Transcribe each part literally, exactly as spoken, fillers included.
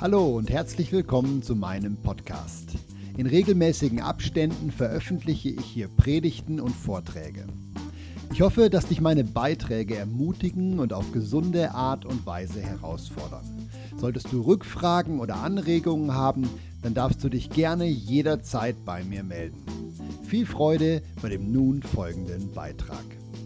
Hallo und herzlich willkommen zu meinem Podcast. In regelmäßigen Abständen veröffentliche ich hier Predigten und Vorträge. Ich hoffe, dass dich meine Beiträge ermutigen und auf gesunde Art und Weise herausfordern. Solltest du Rückfragen oder Anregungen haben, dann darfst du dich gerne jederzeit bei mir melden. Viel Freude bei dem nun folgenden Beitrag.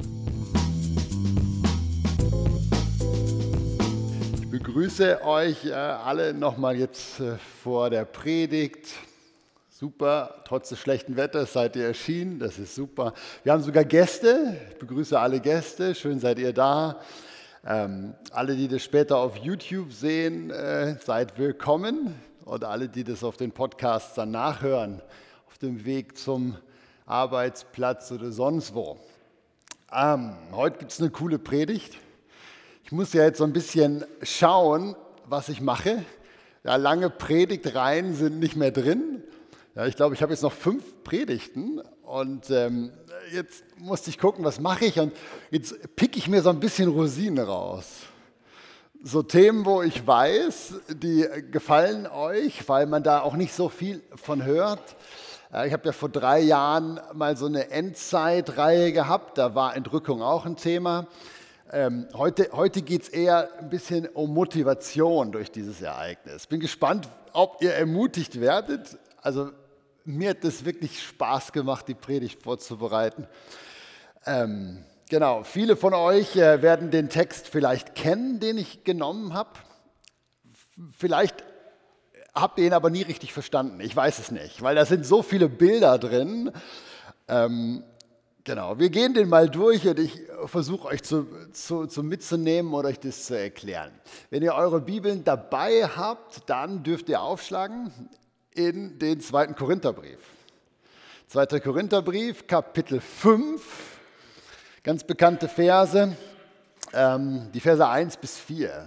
Ich begrüße euch äh, alle nochmal jetzt äh, vor der Predigt. Super, trotz des schlechten Wetters seid ihr erschienen, das ist super. Wir haben sogar Gäste, ich begrüße alle Gäste, schön seid ihr da. Ähm, alle, die das später auf YouTube sehen, äh, seid willkommen. Und alle, die das auf den Podcasts dann nachhören, auf dem Weg zum Arbeitsplatz oder sonst wo. Ähm, heute gibt es eine coole Predigt. Ich muss ja jetzt so ein bisschen schauen, was ich mache. Ja, lange Predigtreihen sind nicht mehr drin. Ja, ich glaube, ich habe jetzt noch fünf Predigten und ähm, jetzt musste ich gucken, was mache ich, und jetzt picke ich mir so ein bisschen Rosinen raus. So Themen, wo ich weiß, die gefallen euch, weil man da auch nicht so viel von hört. Ich habe ja vor drei Jahren mal so eine Endzeitreihe gehabt, da war Entrückung auch ein Thema. Ähm, heute heute geht es eher ein bisschen um Motivation durch dieses Ereignis. Bin gespannt, ob ihr ermutigt werdet. Also mir hat es wirklich Spaß gemacht, die Predigt vorzubereiten. Ähm, genau, viele von euch äh, werden den Text vielleicht kennen, den ich genommen habe. Vielleicht habt ihr ihn aber nie richtig verstanden. Ich weiß es nicht, weil da sind so viele Bilder drin. Ähm, genau, wir gehen den mal durch und ich versuche euch zu, zu, zu mitzunehmen oder euch das zu erklären. Wenn ihr eure Bibeln dabei habt, dann dürft ihr aufschlagen in den zweiten Korintherbrief. zweiter Korintherbrief, Kapitel fünf, ganz bekannte Verse, ähm, die Verse eins bis vier.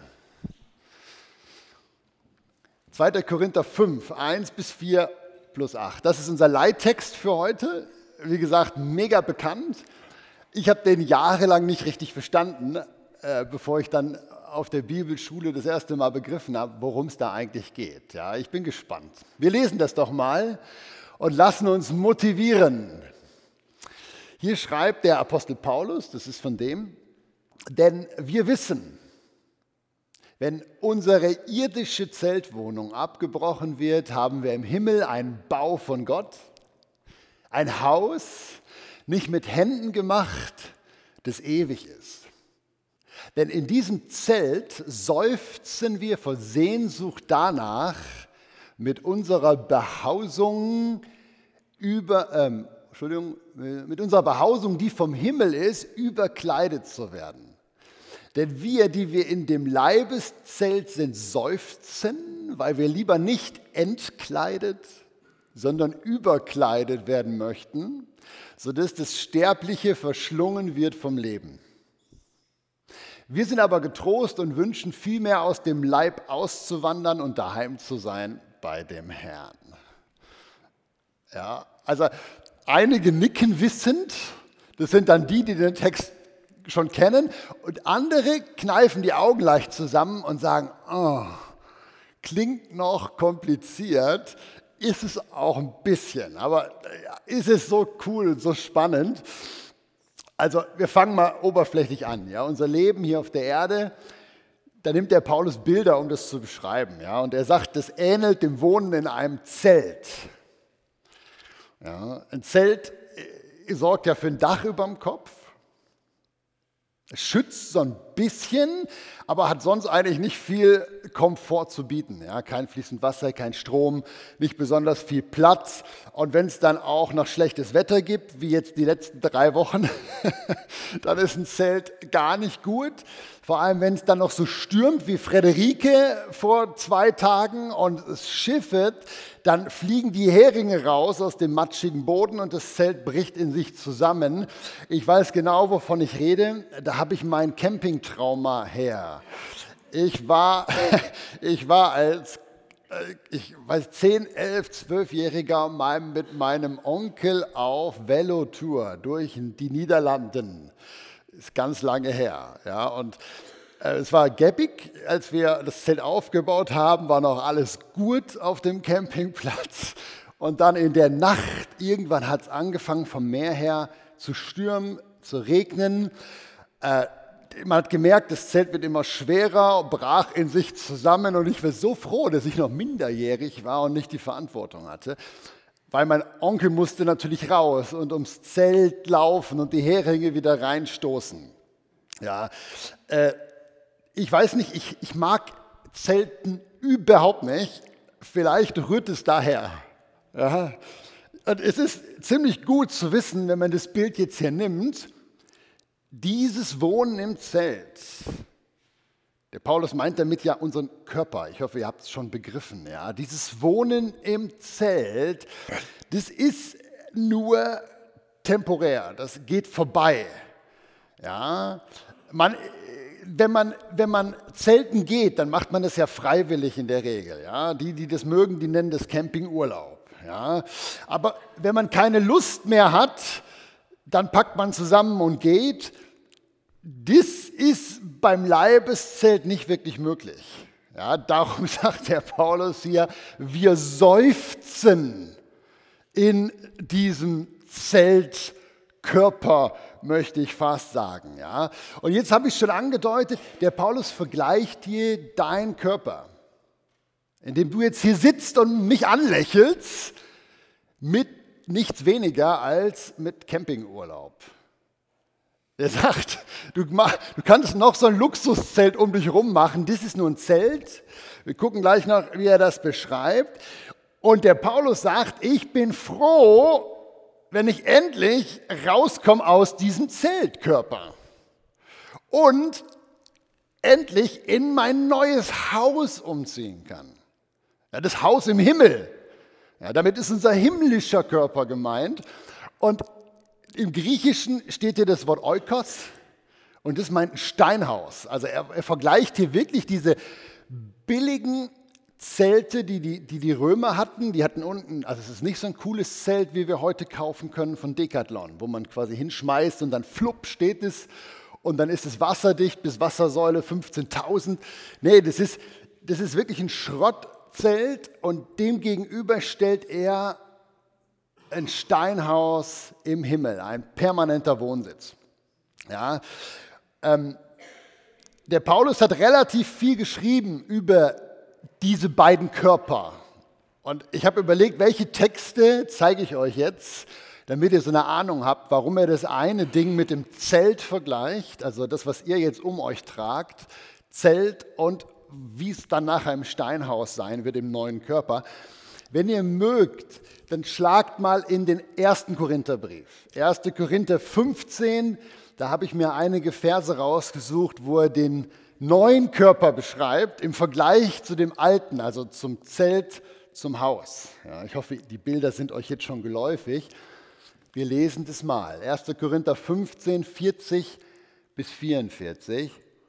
zweiter Korinther fünf, eins bis vier plus acht. Das ist unser Leittext für heute. Wie gesagt, mega bekannt. Ich habe den jahrelang nicht richtig verstanden, äh, bevor ich dann auf der Bibelschule das erste Mal begriffen habe, worum es da eigentlich geht. Ja, ich bin gespannt. Wir lesen das doch mal und lassen uns motivieren. Hier schreibt der Apostel Paulus, das ist von dem, denn wir wissen, wenn unsere irdische Zeltwohnung abgebrochen wird, haben wir im Himmel einen Bau von Gott, ein Haus, nicht mit Händen gemacht, das ewig ist. Denn in diesem Zelt seufzen wir vor Sehnsucht danach, mit unserer Behausung über, ähm, Entschuldigung, mit unserer Behausung, die vom Himmel ist, überkleidet zu werden. Denn wir, die wir in dem Leibeszelt sind, seufzen, weil wir lieber nicht entkleidet, sondern überkleidet werden möchten, sodass das Sterbliche verschlungen wird vom Leben. Wir sind aber getrost und wünschen vielmehr aus dem Leib auszuwandern und daheim zu sein bei dem Herrn. Ja, also einige nicken wissend, das sind dann die, die den Text schon kennen, und andere kneifen die Augen leicht zusammen und sagen, oh, klingt noch kompliziert, ist es auch ein bisschen, aber ist es so cool und so spannend. Also wir fangen mal oberflächlich an. Ja? Unser Leben hier auf der Erde, da nimmt der Paulus Bilder, um das zu beschreiben. Ja? Und er sagt, das ähnelt dem Wohnen in einem Zelt. Ja? Ein Zelt sorgt ja für ein Dach über dem Kopf. Es schützt so ein bisschen, aber hat sonst eigentlich nicht viel Komfort zu bieten. Ja, kein fließend Wasser, kein Strom, nicht besonders viel Platz. Und wenn es dann auch noch schlechtes Wetter gibt, wie jetzt die letzten drei Wochen, dann ist ein Zelt gar nicht gut. Vor allem, wenn es dann noch so stürmt wie Frederike vor zwei Tagen und es schiffet, dann fliegen die Heringe raus aus dem matschigen Boden und das Zelt bricht in sich zusammen. Ich weiß genau, wovon ich rede. Da habe ich mein Campingtrauma her. Ich war, ich war als ich weiß, zehn, elf, zwölfjähriger mal mit meinem Onkel auf Velotour durch die Niederlanden. Ist ganz lange her. Ja, und Es war gäppig, als wir das Zelt aufgebaut haben, war noch alles gut auf dem Campingplatz. Und dann in der Nacht, irgendwann hat es angefangen vom Meer her zu stürmen, zu regnen. Äh, man hat gemerkt, das Zelt wird immer schwerer, brach in sich zusammen. Und ich war so froh, dass ich noch minderjährig war und nicht die Verantwortung hatte. Weil mein Onkel musste natürlich raus und ums Zelt laufen und die Heringe wieder reinstoßen. Ja, äh, ich weiß nicht, ich, ich mag Zelten überhaupt nicht. Vielleicht rührt es daher. Ja. Und es ist ziemlich gut zu wissen, wenn man das Bild jetzt hier nimmt, dieses Wohnen im Zelt. Der Paulus meint damit ja unseren Körper. Ich hoffe, ihr habt es schon begriffen. Ja. Dieses Wohnen im Zelt, das ist nur temporär. Das geht vorbei. Ja. Man, wenn, man, wenn man zelten geht, dann macht man das ja freiwillig in der Regel. Ja. Die, die das mögen, die nennen das Campingurlaub. Ja. Aber wenn man keine Lust mehr hat, dann packt man zusammen und geht. Das ist beim Leibeszelt nicht wirklich möglich. Ja, darum sagt der Paulus hier, wir seufzen in diesem Zeltkörper, möchte ich fast sagen. Ja. Und jetzt habe ich schon angedeutet, der Paulus vergleicht hier deinen Körper, indem du jetzt hier sitzt und mich anlächelst, mit nichts weniger als mit Campingurlaub. Er sagt, du, mach, du kannst noch so ein Luxuszelt um dich rum machen, das ist nur ein Zelt. Wir gucken gleich noch, wie er das beschreibt. Und der Paulus sagt, ich bin froh, wenn ich endlich rauskomme aus diesem Zeltkörper und endlich in mein neues Haus umziehen kann. Ja, das Haus im Himmel. Ja, damit ist unser himmlischer Körper gemeint. Und im Griechischen steht hier das Wort Oikos und das meint ein Steinhaus. Also er, er vergleicht hier wirklich diese billigen Zelte, die die, die die Römer hatten. Die hatten unten, also es ist nicht so ein cooles Zelt, wie wir heute kaufen können von Decathlon, wo man quasi hinschmeißt und dann flupp steht es und dann ist es wasserdicht bis Wassersäule fünfzehntausend. Nee, das ist, das ist wirklich ein Schrottzelt und dem gegenüber stellt er ein Steinhaus im Himmel, ein permanenter Wohnsitz. Ja, ähm, der Paulus hat relativ viel geschrieben über diese beiden Körper. Und ich habe überlegt, welche Texte zeige ich euch jetzt, damit ihr so eine Ahnung habt, warum er das eine Ding mit dem Zelt vergleicht, also das, was ihr jetzt um euch tragt, Zelt und wie es dann nachher im Steinhaus sein wird, im neuen Körper. Wenn ihr mögt, dann schlagt mal in den ersten Korintherbrief. erster Korinther fünfzehn, da habe ich mir einige Verse rausgesucht, wo er den neuen Körper beschreibt im Vergleich zu dem alten, also zum Zelt, zum Haus. Ja, ich hoffe, die Bilder sind euch jetzt schon geläufig. Wir lesen das mal. erster Korinther fünfzehn, vierzig bis vierundvierzig.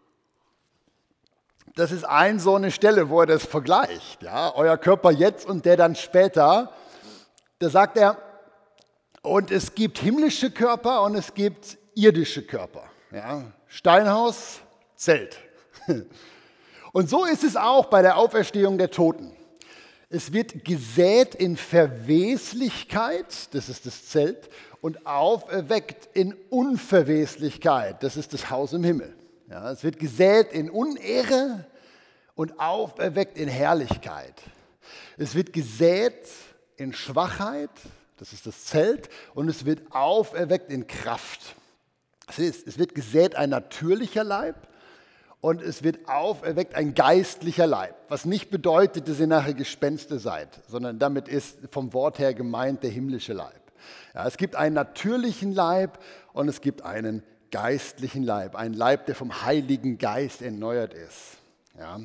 Das ist ein so eine Stelle, wo er das vergleicht. Ja, euer Körper jetzt und der dann später. Da sagt er, und es gibt himmlische Körper und es gibt irdische Körper. Ja, Steinhaus, Zelt. Und so ist es auch bei der Auferstehung der Toten. Es wird gesät in Verweslichkeit, das ist das Zelt, und auferweckt in Unverweslichkeit, das ist das Haus im Himmel. Ja, es wird gesät in Unehre und auferweckt in Herrlichkeit. Es wird gesät in Schwachheit, das ist das Zelt, und es wird auferweckt in Kraft. Das heißt, es wird gesät ein natürlicher Leib und es wird auferweckt ein geistlicher Leib. Was nicht bedeutet, dass ihr nachher Gespenste seid, sondern damit ist vom Wort her gemeint der himmlische Leib. Ja, es gibt einen natürlichen Leib und es gibt einen geistlichen Leib, ein Leib, der vom Heiligen Geist erneuert ist. Ja.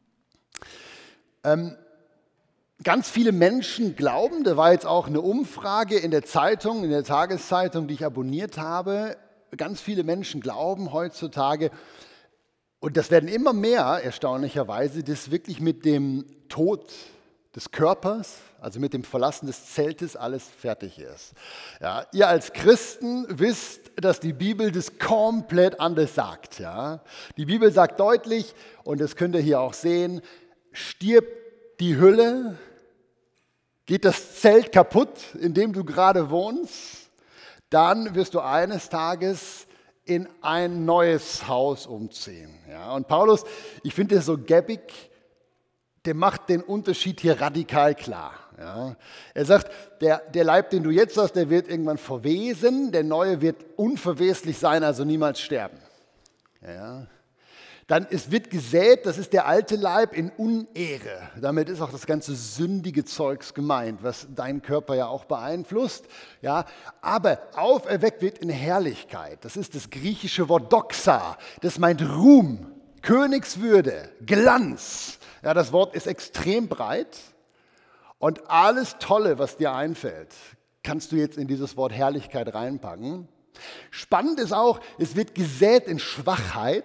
Ähm, ganz viele Menschen glauben, da war jetzt auch eine Umfrage in der Zeitung, in der Tageszeitung, die ich abonniert habe, ganz viele Menschen glauben heutzutage, und das werden immer mehr, erstaunlicherweise, dass wirklich mit dem Tod des Körpers, also mit dem Verlassen des Zeltes, alles fertig ist. Ja, ihr als Christen wisst, dass die Bibel das komplett anders sagt. Ja. Die Bibel sagt deutlich, und das könnt ihr hier auch sehen, stirbt die Hülle, geht das Zelt kaputt, in dem du gerade wohnst, dann wirst du eines Tages in ein neues Haus umziehen. Ja, und Paulus, ich finde das so gäbig, der macht den Unterschied hier radikal klar. Ja. Er sagt, der, der Leib, den du jetzt hast, der wird irgendwann verwesen, der neue wird unverweslich sein, also niemals sterben. Ja. Dann es wird gesät, das ist der alte Leib, in Unehre. Damit ist auch das ganze sündige Zeugs gemeint, was deinen Körper ja auch beeinflusst. Ja. Aber auferweckt wird in Herrlichkeit. Das ist das griechische Wort Doxa. Das meint Ruhm, Königswürde, Glanz. Ja, das Wort ist extrem breit und alles Tolle, was dir einfällt, kannst du jetzt in dieses Wort Herrlichkeit reinpacken. Spannend ist auch, es wird gesät in Schwachheit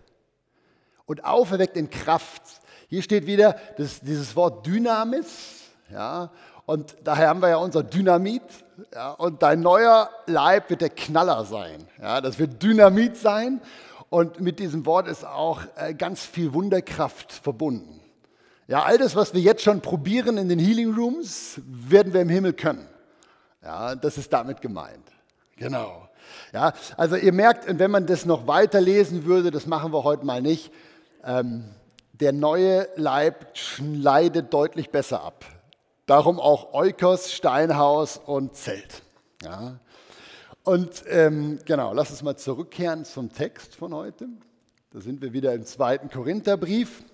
und auferweckt in Kraft. Hier steht wieder das, dieses Wort Dynamis, ja, und daher haben wir ja unser Dynamit. Ja, und dein neuer Leib wird der Knaller sein. Ja, das wird Dynamit sein und mit diesem Wort ist auch ganz viel Wunderkraft verbunden. Ja, all das, was wir jetzt schon probieren in den Healing Rooms, werden wir im Himmel können. Ja, das ist damit gemeint. Genau. Ja, also ihr merkt, und wenn man das noch weiter lesen würde, das machen wir heute mal nicht, ähm, der neue Leib schneidet deutlich besser ab. Darum auch Oikos, Steinhaus und Zelt. Ja. Und ähm, genau, lass uns mal zurückkehren zum Text von heute. Da sind wir wieder im zweiten Korintherbrief.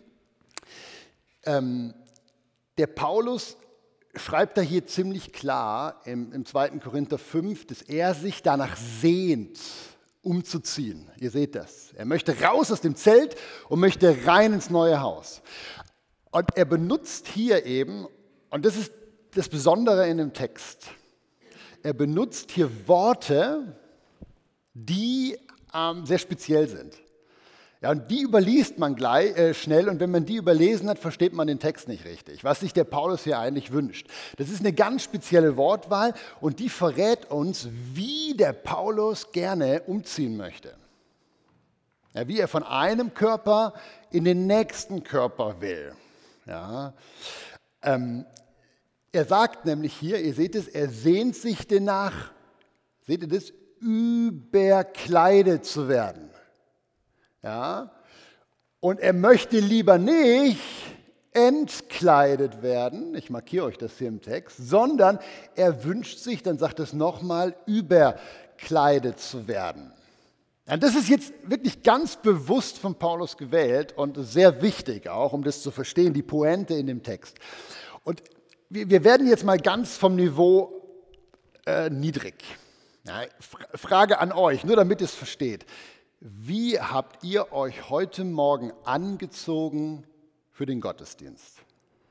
Ähm, der Paulus schreibt da hier ziemlich klar im, im zweiten Korinther fünf, dass er sich danach sehnt, umzuziehen. Ihr seht das. Er möchte raus aus dem Zelt und möchte rein ins neue Haus. Und er benutzt hier eben, und das ist das Besondere in dem Text, er benutzt hier Worte, die ähm, sehr speziell sind. Ja, und die überliest man gleich äh, schnell und wenn man die überlesen hat, versteht man den Text nicht richtig, was sich der Paulus hier eigentlich wünscht. Das ist eine ganz spezielle Wortwahl und die verrät uns, wie der Paulus gerne umziehen möchte. Ja, wie er von einem Körper in den nächsten Körper will. Ja, ähm, er sagt nämlich hier, ihr seht es, er sehnt sich danach, seht ihr das, überkleidet zu werden. Ja, und er möchte lieber nicht entkleidet werden, ich markiere euch das hier im Text, sondern er wünscht sich, dann sagt es nochmal, überkleidet zu werden. Ja, das ist jetzt wirklich ganz bewusst von Paulus gewählt und sehr wichtig auch, um das zu verstehen, die Pointe in dem Text. Und wir, wir werden jetzt mal ganz vom Niveau äh, niedrig. Ja, Frage an euch, nur damit ihr es versteht. Wie habt ihr euch heute Morgen angezogen für den Gottesdienst?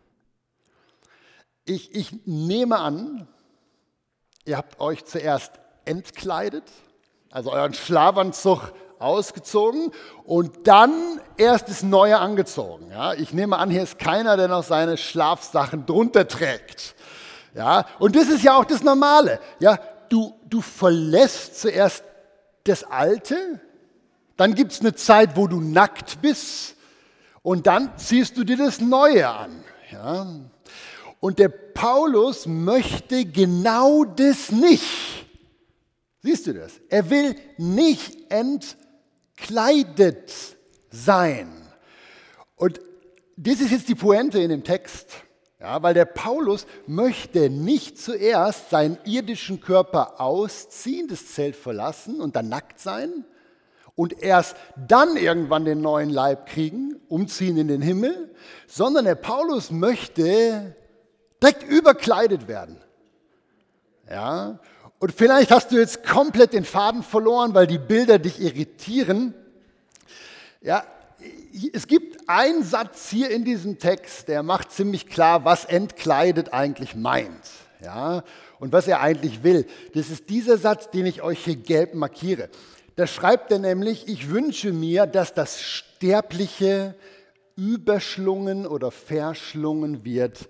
Ich, ich nehme an, ihr habt euch zuerst entkleidet, also euren Schlafanzug ausgezogen und dann erst das Neue angezogen. Ja, ich nehme an, hier ist keiner, der noch seine Schlafsachen drunter trägt. Ja, und das ist ja auch das Normale. Ja, du, du verlässt zuerst das Alte, dann gibt es eine Zeit, wo du nackt bist und dann ziehst du dir das Neue an. Ja? Und der Paulus möchte genau das nicht. Siehst du das? Er will nicht entkleidet sein. Und das ist jetzt die Pointe in dem Text. Ja, weil der Paulus möchte nicht zuerst seinen irdischen Körper ausziehen, das Zelt verlassen und dann nackt sein, und erst dann irgendwann den neuen Leib kriegen, umziehen in den Himmel, sondern der Paulus möchte direkt überkleidet werden. Ja? Und vielleicht hast du jetzt komplett den Faden verloren, weil die Bilder dich irritieren. Ja, es gibt einen Satz hier in diesem Text, der macht ziemlich klar, was entkleidet eigentlich meint. Ja? Und was er eigentlich will. Das ist dieser Satz, den ich euch hier gelb markiere. Da schreibt er nämlich, ich wünsche mir, dass das Sterbliche überschlungen oder verschlungen wird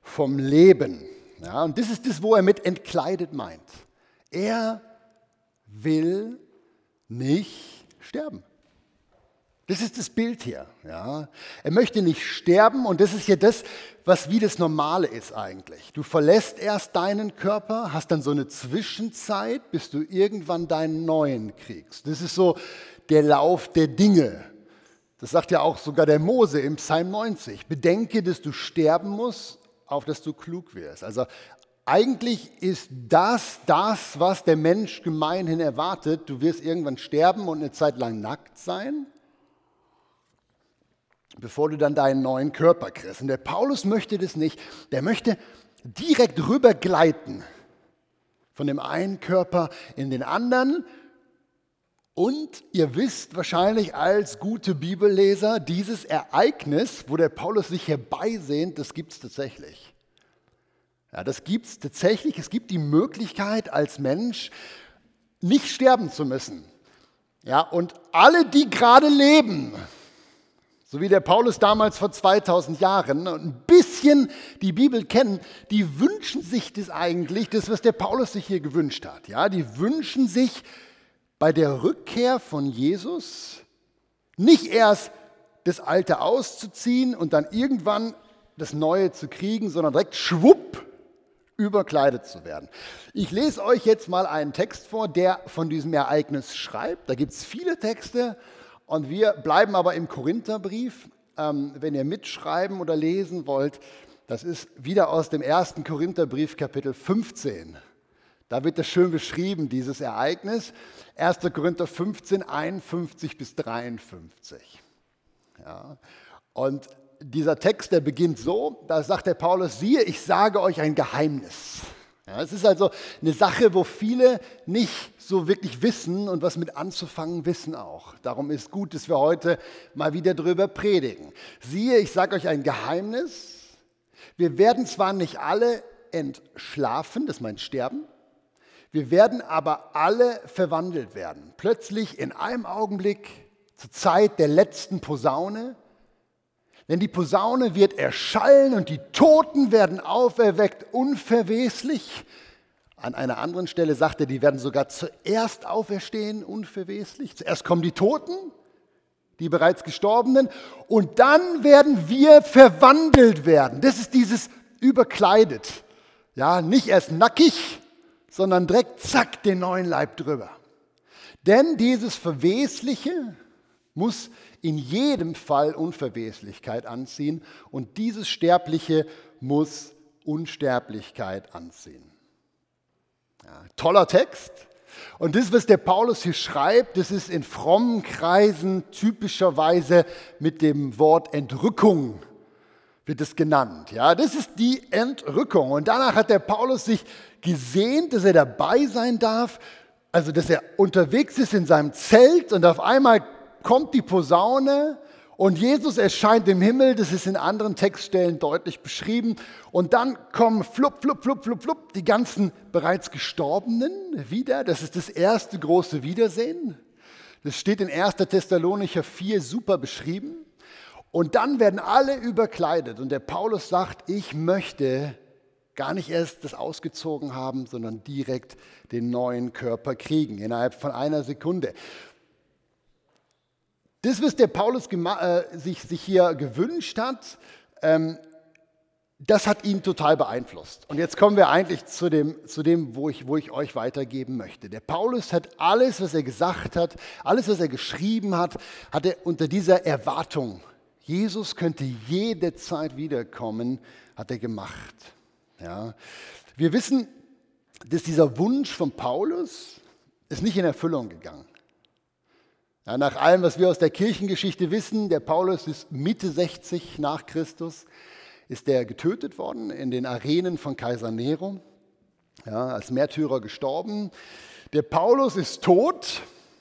vom Leben. Ja, und das ist das, wo er mit entkleidet meint. Er will nicht sterben. Das ist das Bild hier. Ja. Er möchte nicht sterben und das ist ja das, was wie das Normale ist eigentlich. Du verlässt erst deinen Körper, hast dann so eine Zwischenzeit, bis du irgendwann deinen neuen kriegst. Das ist so der Lauf der Dinge. Das sagt ja auch sogar der Mose im Psalm neunzig. Bedenke, dass du sterben musst, auf dass du klug wirst. Also eigentlich ist das das, was der Mensch gemeinhin erwartet. Du wirst irgendwann sterben und eine Zeit lang nackt sein, bevor du dann deinen neuen Körper kriegst. Und der Paulus möchte das nicht. Der möchte direkt rübergleiten von dem einen Körper in den anderen. Und ihr wisst wahrscheinlich als gute Bibelleser, dieses Ereignis, wo der Paulus sich herbeisehnt, das gibt es tatsächlich. Ja, das gibt es tatsächlich. Es gibt die Möglichkeit, als Mensch nicht sterben zu müssen. Ja, und alle, die gerade leben, so wie der Paulus damals vor zweitausend Jahren und ein bisschen die Bibel kennen, die wünschen sich das eigentlich, das, was der Paulus sich hier gewünscht hat. Ja, die wünschen sich bei der Rückkehr von Jesus nicht erst das Alte auszuziehen und dann irgendwann das Neue zu kriegen, sondern direkt schwupp überkleidet zu werden. Ich lese euch jetzt mal einen Text vor, der von diesem Ereignis schreibt. Da gibt es viele Texte. Und wir bleiben aber im Korintherbrief, ähm, wenn ihr mitschreiben oder lesen wollt, das ist wieder aus dem ersten Korintherbrief, Kapitel fünfzehn. Da wird das schön beschrieben, dieses Ereignis. erster Korinther fünfzehn, einundfünfzig bis dreiundfünfzig. Ja. Und dieser Text, der beginnt so, da sagt der Paulus, siehe, ich sage euch ein Geheimnis. Ja, es ist also eine Sache, wo viele nicht so wirklich wissen und was mit anzufangen wissen auch. Darum ist gut, dass wir heute mal wieder drüber predigen. Siehe, ich sage euch ein Geheimnis. Wir werden zwar nicht alle entschlafen, das meint sterben, wir werden aber alle verwandelt werden. Plötzlich in einem Augenblick zur Zeit der letzten Posaune. Denn die Posaune wird erschallen und die Toten werden auferweckt, unverweslich. An einer anderen Stelle sagt er, die werden sogar zuerst auferstehen, unverweslich. Zuerst kommen die Toten, die bereits Gestorbenen, und dann werden wir verwandelt werden. Das ist dieses überkleidet. Ja, nicht erst nackig, sondern direkt zack, den neuen Leib drüber. Denn dieses Verwesliche muss in jedem Fall Unverweslichkeit anziehen und dieses Sterbliche muss Unsterblichkeit anziehen. Ja, toller Text. Und das, was der Paulus hier schreibt, das ist in frommen Kreisen typischerweise mit dem Wort Entrückung wird es genannt. Ja, das ist die Entrückung. Und danach hat der Paulus sich gesehnt, dass er dabei sein darf, also dass er unterwegs ist in seinem Zelt und auf einmal kommt die Posaune und Jesus erscheint im Himmel, das ist in anderen Textstellen deutlich beschrieben. Und dann kommen flupp, flupp, flupp, flupp, flupp, die ganzen bereits Gestorbenen wieder. Das ist das erste große Wiedersehen. Das steht in erster Thessalonicher vier super beschrieben. Und dann werden alle überkleidet. Und der Paulus sagt, ich möchte gar nicht erst das ausgezogen haben, sondern direkt den neuen Körper kriegen, innerhalb von einer Sekunde. Das, was der Paulus äh, sich, sich hier gewünscht hat, ähm, das hat ihn total beeinflusst. Und jetzt kommen wir eigentlich zu dem, zu dem wo, ich, wo ich euch weitergeben möchte. Der Paulus hat alles, was er gesagt hat, alles, was er geschrieben hat, hat er unter dieser Erwartung, Jesus könnte jederzeit wiederkommen, hat er gemacht. Ja. Wir wissen, dass dieser Wunsch von Paulus ist nicht in Erfüllung gegangen. Ja, nach allem, was wir aus der Kirchengeschichte wissen, der Paulus ist Mitte sechzig nach Christus, ist er getötet worden in den Arenen von Kaiser Nero, ja, als Märtyrer gestorben. Der Paulus ist tot,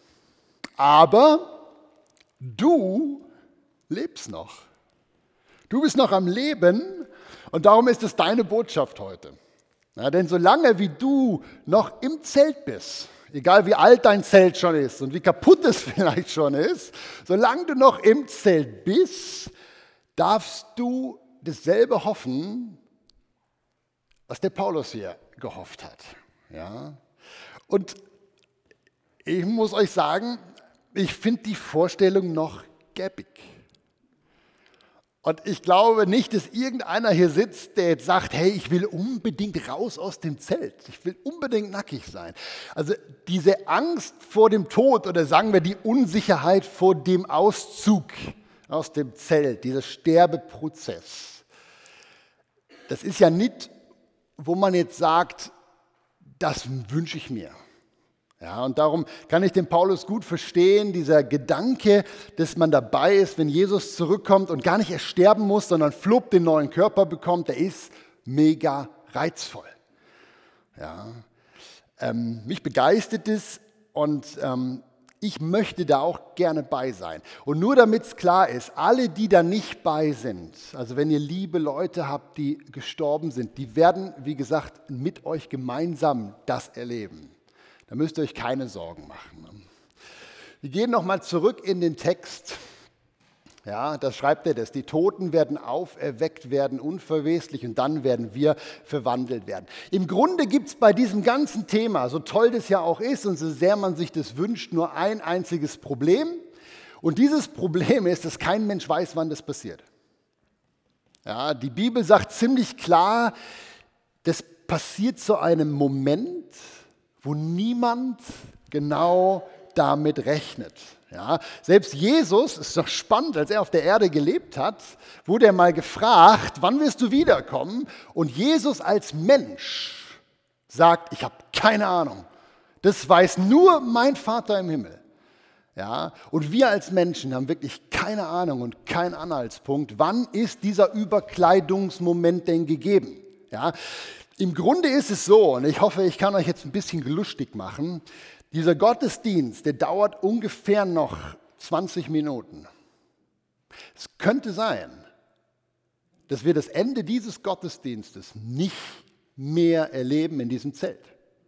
aber du lebst noch. Du bist noch am Leben und darum ist es deine Botschaft heute. Ja, denn solange wie du noch im Zelt bist, egal wie alt dein Zelt schon ist und wie kaputt es vielleicht schon ist, solange du noch im Zelt bist, darfst du dasselbe hoffen, was der Paulus hier gehofft hat. Ja? Und ich muss euch sagen, ich finde die Vorstellung noch gäbig. Und ich glaube nicht, dass irgendeiner hier sitzt, der jetzt sagt, hey, ich will unbedingt raus aus dem Zelt. Ich will unbedingt nackig sein. Also diese Angst vor dem Tod oder sagen wir die Unsicherheit vor dem Auszug aus dem Zelt, dieser Sterbeprozess, das ist ja nicht, wo man jetzt sagt, das wünsche ich mir. Ja, und darum kann ich den Paulus gut verstehen, dieser Gedanke, dass man dabei ist, wenn Jesus zurückkommt und gar nicht erst sterben muss, sondern flupp den neuen Körper bekommt, der ist mega reizvoll. Ja, ähm, mich begeistert es und ähm, ich möchte da auch gerne bei sein. Und nur damit es klar ist, alle, die da nicht bei sind, also wenn ihr liebe Leute habt, die gestorben sind, die werden, wie gesagt, mit euch gemeinsam das erleben. Da müsst ihr euch keine Sorgen machen. Wir gehen nochmal zurück in den Text. Ja, da schreibt er das. Die Toten werden auferweckt werden, unverweslich, und dann werden wir verwandelt werden. Im Grunde gibt es bei diesem ganzen Thema, so toll das ja auch ist und so sehr man sich das wünscht, nur ein einziges Problem. Und dieses Problem ist, dass kein Mensch weiß, wann das passiert. Ja, die Bibel sagt ziemlich klar, das passiert zu einem Moment, wo niemand genau damit rechnet. Ja, selbst Jesus, ist doch spannend, als er auf der Erde gelebt hat, wurde er mal gefragt, wann wirst du wiederkommen? Und Jesus als Mensch sagt, ich habe keine Ahnung. Das weiß nur mein Vater im Himmel. Ja, und wir als Menschen haben wirklich keine Ahnung und keinen Anhaltspunkt, wann ist dieser Überkleidungsmoment denn gegeben? Ja, im Grunde ist es so, und ich hoffe, ich kann euch jetzt ein bisschen lustig machen, dieser Gottesdienst, der dauert ungefähr noch zwanzig Minuten. Es könnte sein, dass wir das Ende dieses Gottesdienstes nicht mehr erleben in diesem Zelt.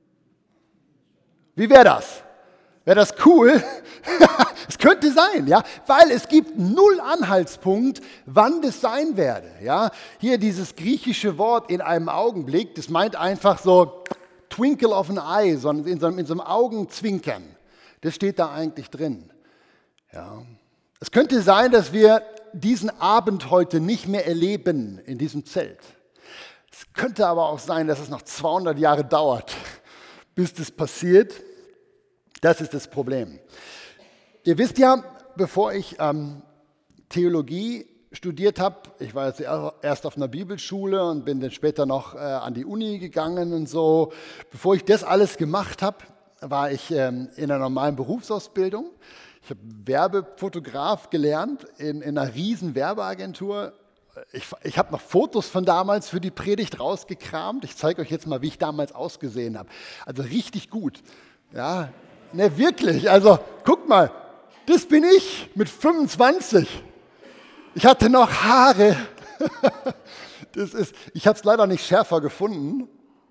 Wie wäre das? Wäre das cool? Es könnte sein, ja, weil es gibt null Anhaltspunkt, wann das sein werde. Ja, hier dieses griechische Wort in einem Augenblick, das meint einfach so twinkle of an eye, so in so, in so einem Augenzwinkern. Das steht da eigentlich drin. Ja. Es könnte sein, dass wir diesen Abend heute nicht mehr erleben in diesem Zelt. Es könnte aber auch sein, dass es noch zweihundert Jahre dauert, bis das passiert. Das ist das Problem. Ihr wisst ja, bevor ich ähm, Theologie studiert habe, ich war jetzt erst auf einer Bibelschule und bin dann später noch äh, an die Uni gegangen und so. Bevor ich das alles gemacht habe, war ich ähm, in einer normalen Berufsausbildung. Ich habe Werbefotograf gelernt in, in einer riesen Werbeagentur. Ich, ich habe noch Fotos von damals für die Predigt rausgekramt. Ich zeige euch jetzt mal, wie ich damals ausgesehen habe. Also richtig gut. Ja, ne, wirklich. Also guck mal, das bin ich mit fünfundzwanzig. Ich hatte noch Haare. Das ist, ich habe es leider nicht schärfer gefunden.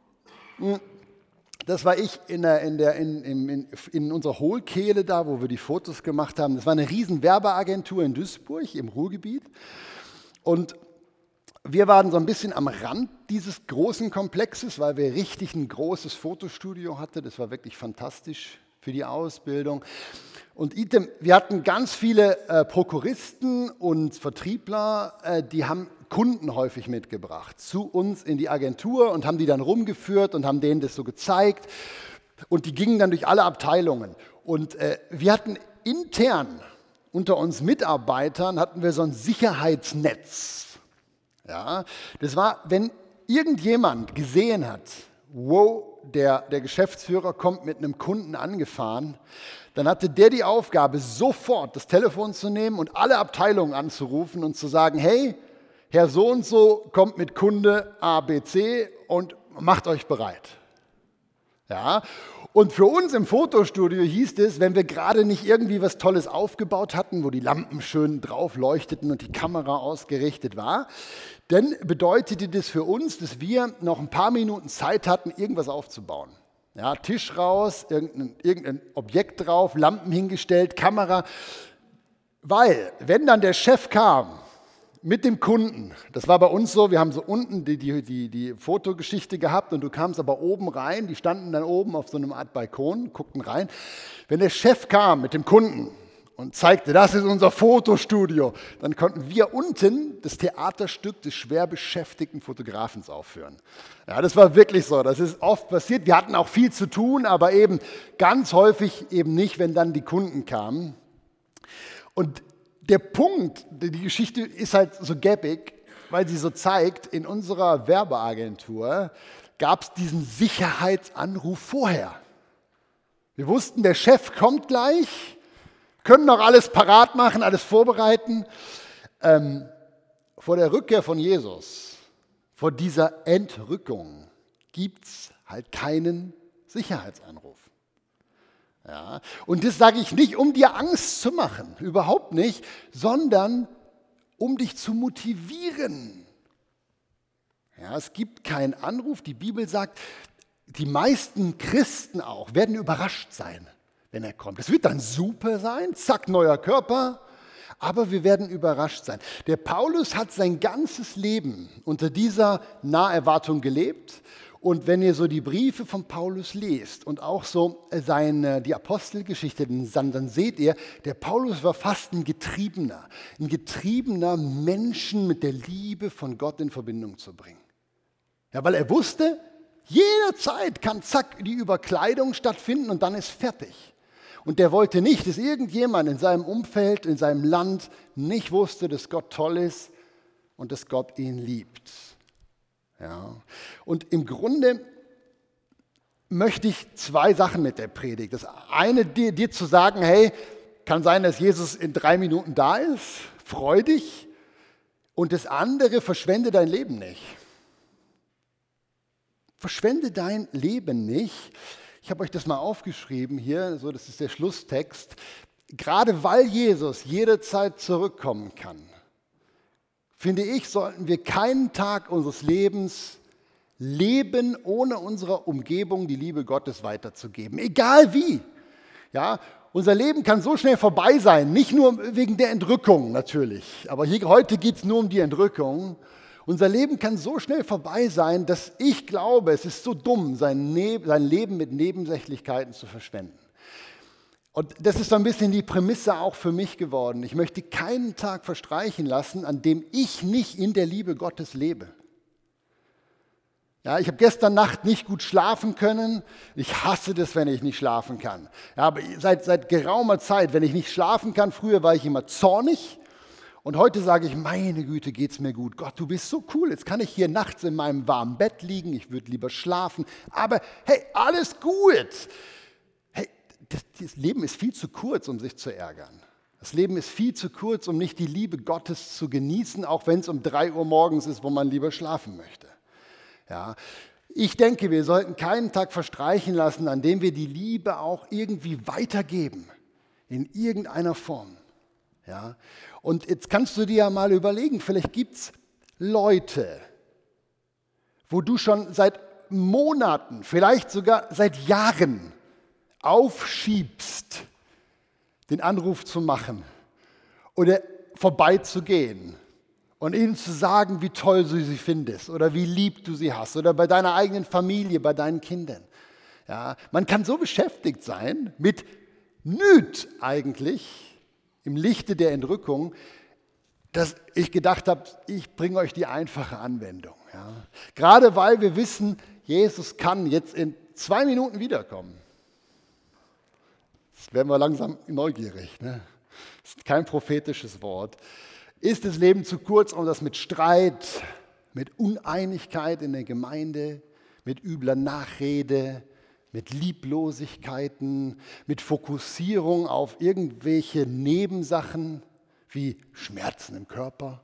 Das war ich in, der, in, der, in, in, in unserer Hohlkehle da, wo wir die Fotos gemacht haben. Das war eine riesen Werbeagentur in Duisburg im Ruhrgebiet. Und wir waren so ein bisschen am Rand dieses großen Komplexes, weil wir richtig ein großes Fotostudio hatten. Das war wirklich fantastisch für die Ausbildung. Und wir hatten ganz viele äh, Prokuristen und Vertriebler, äh, die haben Kunden häufig mitgebracht zu uns in die Agentur und haben die dann rumgeführt und haben denen das so gezeigt. Und die gingen dann durch alle Abteilungen. Und äh, wir hatten intern unter uns Mitarbeitern hatten wir so ein Sicherheitsnetz. Ja, das war, wenn irgendjemand gesehen hat, wow, der, der Geschäftsführer kommt mit einem Kunden angefahren, dann hatte der die Aufgabe, sofort das Telefon zu nehmen und alle Abteilungen anzurufen und zu sagen, hey, Herr so und so kommt mit Kunde A B C und macht euch bereit. Ja, und für uns im Fotostudio hieß es, wenn wir gerade nicht irgendwie was Tolles aufgebaut hatten, wo die Lampen schön drauf leuchteten und die Kamera ausgerichtet war, dann bedeutete das für uns, dass wir noch ein paar Minuten Zeit hatten, irgendwas aufzubauen. Ja, Tisch raus, irgendein, irgendein Objekt drauf, Lampen hingestellt, Kamera. Weil, wenn dann der Chef kam mit dem Kunden. Das war bei uns so, wir haben so unten die, die, die, die Fotogeschichte gehabt und du kamst aber oben rein, die standen dann oben auf so einem Art Balkon, guckten rein. Wenn der Chef kam mit dem Kunden und zeigte, das ist unser Fotostudio, dann konnten wir unten das Theaterstück des schwer beschäftigten Fotografen aufführen. Ja, das war wirklich so, das ist oft passiert. Wir hatten auch viel zu tun, aber eben ganz häufig eben nicht, wenn dann die Kunden kamen. Und der Punkt, die Geschichte ist halt so gäppig, weil sie so zeigt, in unserer Werbeagentur gab es diesen Sicherheitsanruf vorher. Wir wussten, der Chef kommt gleich, können noch alles parat machen, alles vorbereiten. Ähm, vor der Rückkehr von Jesus, vor dieser Entrückung, gibt es halt keinen Sicherheitsanruf. Ja, und das sage ich nicht, um dir Angst zu machen, überhaupt nicht, sondern um dich zu motivieren. Ja, es gibt keinen Anruf. Die Bibel sagt, die meisten Christen auch werden überrascht sein, wenn er kommt. Es wird dann super sein, zack, neuer Körper, aber wir werden überrascht sein. Der Paulus hat sein ganzes Leben unter dieser Naherwartung gelebt. Und wenn ihr so die Briefe von Paulus lest und auch so seine, die Apostelgeschichte, dann, dann seht ihr, der Paulus war fast ein Getriebener, ein Getriebener, Menschen mit der Liebe von Gott in Verbindung zu bringen. Ja, weil er wusste, jederzeit kann zack die Überkleidung stattfinden und dann ist fertig. Und der wollte nicht, dass irgendjemand in seinem Umfeld, in seinem Land nicht wusste, dass Gott toll ist und dass Gott ihn liebt. Ja. Und im Grunde möchte ich zwei Sachen mit der Predigt. Das eine, dir, dir zu sagen, hey, kann sein, dass Jesus in drei Minuten da ist, freu dich. Und das andere, verschwende dein Leben nicht. Verschwende dein Leben nicht. Ich habe euch das mal aufgeschrieben hier, so, das ist der Schlusstext. Gerade weil Jesus jederzeit zurückkommen kann, finde ich, sollten wir keinen Tag unseres Lebens leben, ohne unserer Umgebung die Liebe Gottes weiterzugeben. Egal wie. Ja, unser Leben kann so schnell vorbei sein, nicht nur wegen der Entrückung natürlich, aber hier, heute geht es nur um die Entrückung. Unser Leben kann so schnell vorbei sein, dass ich glaube, es ist so dumm, sein, ne- sein Leben mit Nebensächlichkeiten zu verschwenden. Und das ist so ein bisschen die Prämisse auch für mich geworden. Ich möchte keinen Tag verstreichen lassen, an dem ich nicht in der Liebe Gottes lebe. Ja, ich habe gestern Nacht nicht gut schlafen können. Ich hasse das, wenn ich nicht schlafen kann. Ja, aber seit, seit geraumer Zeit, wenn ich nicht schlafen kann, früher war ich immer zornig. Und heute sage ich, meine Güte, geht's mir gut. Gott, du bist so cool. Jetzt kann ich hier nachts in meinem warmen Bett liegen. Ich würde lieber schlafen. Aber hey, alles gut. Hey, das, das Leben ist viel zu kurz, um sich zu ärgern. Das Leben ist viel zu kurz, um nicht die Liebe Gottes zu genießen, auch wenn es um drei Uhr morgens ist, wo man lieber schlafen möchte. Ja, ich denke, wir sollten keinen Tag verstreichen lassen, an dem wir die Liebe auch irgendwie weitergeben, in irgendeiner Form. Ja, und jetzt kannst du dir ja mal überlegen, vielleicht gibt es Leute, wo du schon seit Monaten, vielleicht sogar seit Jahren aufschiebst, den Anruf zu machen oder vorbeizugehen und ihnen zu sagen, wie toll du sie findest oder wie lieb du sie hast oder bei deiner eigenen Familie, bei deinen Kindern. Ja, man kann so beschäftigt sein mit Nüt eigentlich, im Lichte der Entrückung, dass ich gedacht habe, ich bringe euch die einfache Anwendung. Ja. Gerade weil wir wissen, Jesus kann jetzt in zwei Minuten wiederkommen. Jetzt werden wir langsam neugierig. Ne? Das ist kein prophetisches Wort. Ist das Leben zu kurz, um das mit Streit, mit Uneinigkeit in der Gemeinde, mit übler Nachrede, mit Lieblosigkeiten, mit Fokussierung auf irgendwelche Nebensachen wie Schmerzen im Körper,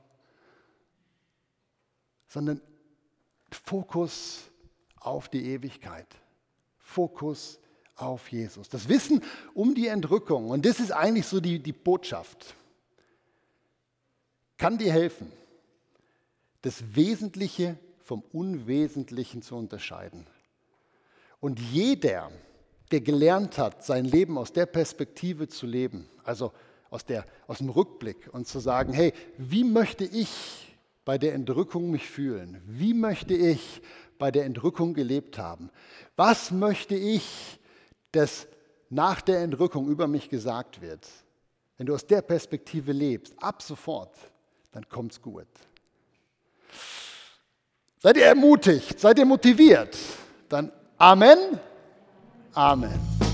sondern Fokus auf die Ewigkeit, Fokus auf Jesus. Das Wissen um die Entrückung, und das ist eigentlich so die, die Botschaft, kann dir helfen, das Wesentliche vom Unwesentlichen zu unterscheiden. Und jeder, der gelernt hat, sein Leben aus der Perspektive zu leben, also aus, der, aus dem Rückblick und zu sagen, hey, wie möchte ich bei der Entrückung mich fühlen? Wie möchte ich bei der Entrückung gelebt haben? Was möchte ich, dass nach der Entrückung über mich gesagt wird? Wenn du aus der Perspektive lebst, ab sofort, dann kommt's gut. Seid ihr ermutigt? Seid ihr motiviert? Dann Amen. Amen.